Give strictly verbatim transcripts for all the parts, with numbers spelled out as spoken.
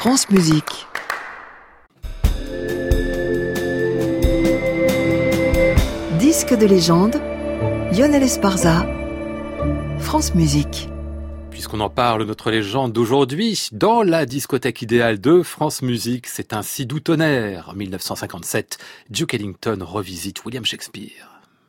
France Musique. Disque de légende, Lionel Esparza, France Musique. Puisqu'on en parle, notre légende d'aujourd'hui, dans la discothèque idéale de France Musique, c'est un si doux tonnerre. En dix-neuf cent cinquante-sept, Duke Ellington revisite William Shakespeare.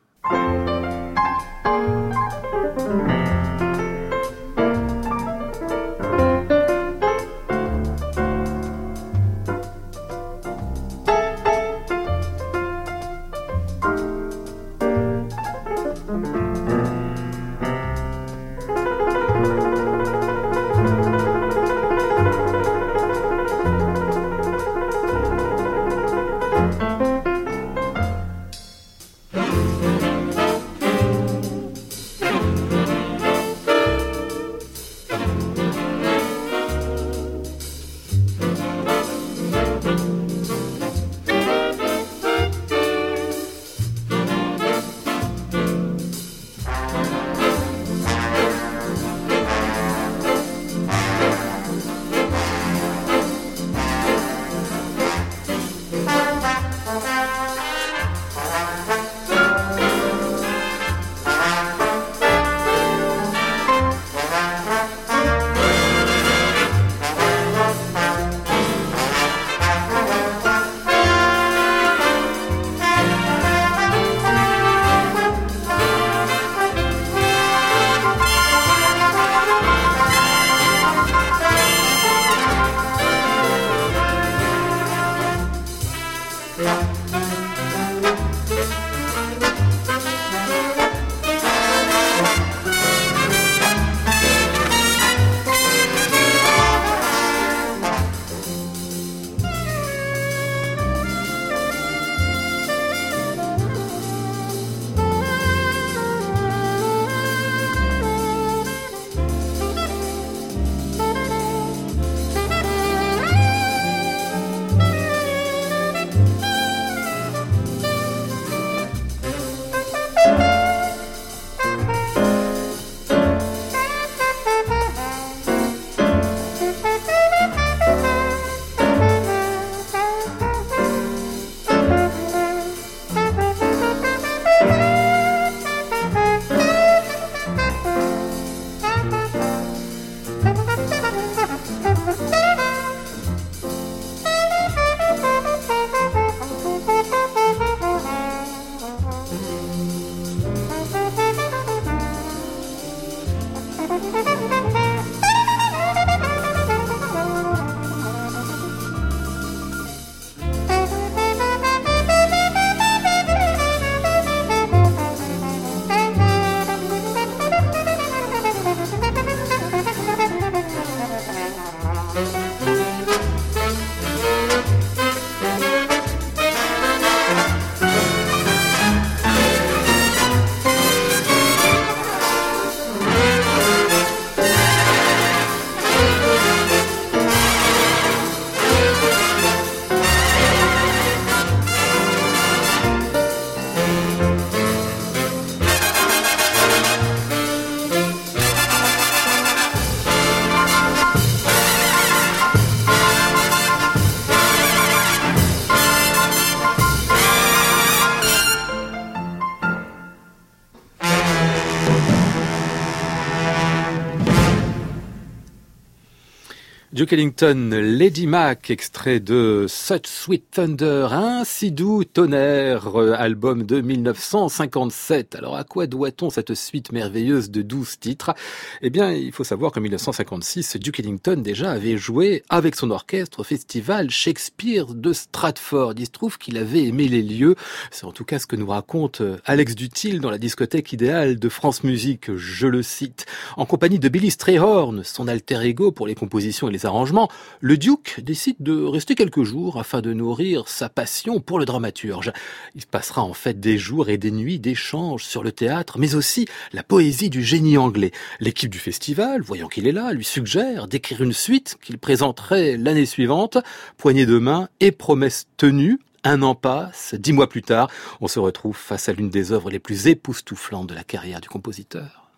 Duke Ellington, Lady Mac, extrait de Such Sweet Thunder, un si doux tonnerre, album de dix-neuf cent cinquante-sept. Alors à quoi doit-on cette suite merveilleuse de douze titres ? Eh bien, il faut savoir qu'en dix-neuf cent cinquante-six, Duke Ellington déjà avait joué avec son orchestre au festival Shakespeare de Stratford. Il se trouve qu'il avait aimé les lieux. C'est en tout cas ce que nous raconte Alex Dutil dans la discothèque idéale de France Musique, je le cite. En compagnie de Billy Strayhorn, son alter ego pour les compositions et les arrangements, le Duke décide de rester quelques jours afin de nourrir sa passion pour le dramaturge. Il passera en fait des jours et des nuits d'échanges sur le théâtre, mais aussi la poésie du génie anglais. L'équipe du festival, voyant qu'il est là, lui suggère d'écrire une suite qu'il présenterait l'année suivante. Poignée de main et promesse tenue. Un an passe, dix mois plus tard, on se retrouve face à l'une des œuvres les plus époustouflantes de la carrière du compositeur.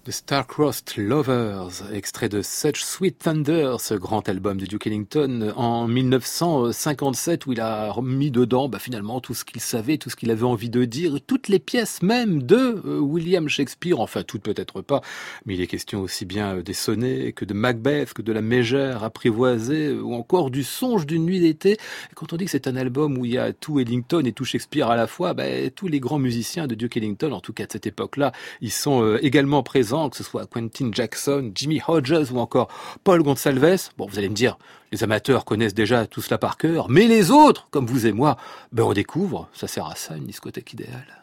The Star-Crossed Lovers, extrait de Such Sweet Thunder, ce grand album de Duke Ellington en mille neuf cent cinquante-sept, où il a mis dedans bah, finalement tout ce qu'il savait, tout ce qu'il avait envie de dire, toutes les pièces même de euh, William Shakespeare, enfin toutes peut-être pas, mais il est question aussi bien des sonnets que de Macbeth, que de la mégère apprivoisée, ou encore du songe d'une nuit d'été. Et quand on dit que c'est un album où il y a tout Ellington et tout Shakespeare à la fois, bah, tous les grands musiciens de Duke Ellington, en tout cas de cette époque-là, ils sont euh, également présents, que ce soit Quentin Jackson, Jimmy Hodges ou encore Paul Gonsalves. Bon, vous allez me dire, les amateurs connaissent déjà tout cela par cœur, mais les autres, comme vous et moi, ben on découvre, ça sert à ça, une discothèque idéale.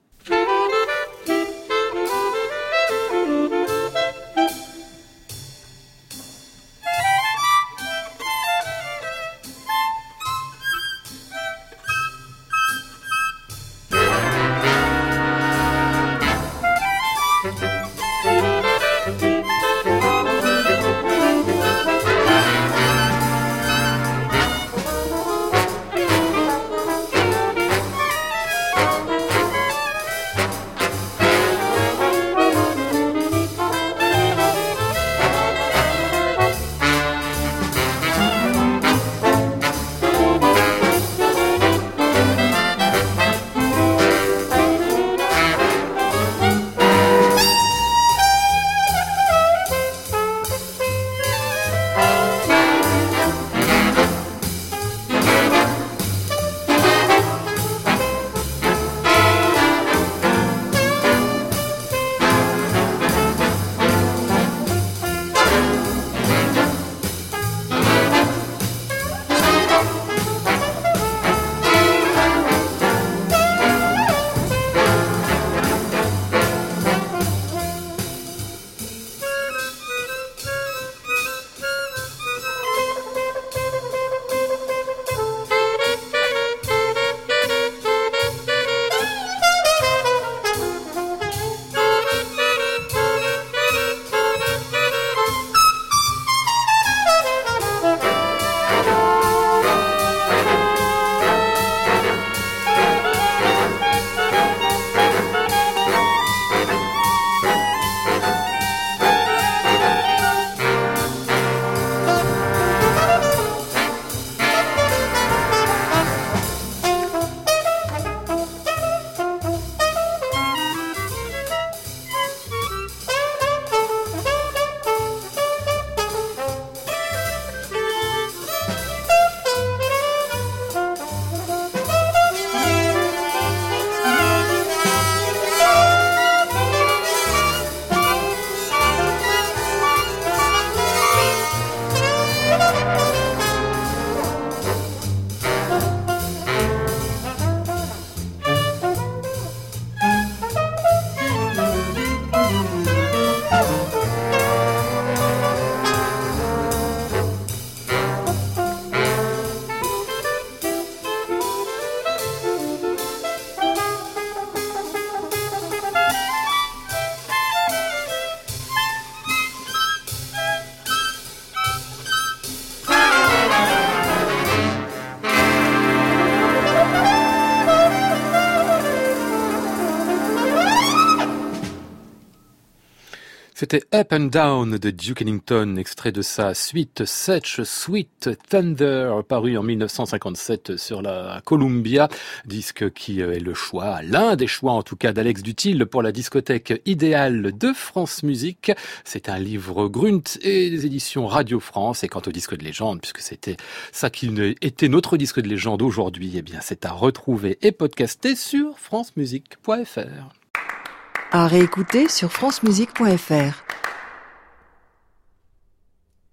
C'était Up and Down de Duke Ellington, extrait de sa suite Such Sweet Thunder, paru en mille neuf cent cinquante-sept sur la Columbia, disque qui est le choix, l'un des choix en tout cas d'Alex Dutil pour la discothèque idéale de France Musique. C'est un livre Grunt et des éditions Radio France. Et quant au disque de légende, puisque c'était ça qui était notre disque de légende aujourd'hui, eh bien c'est à retrouver et podcaster sur francemusique point f r. À réécouter sur francemusique point f r.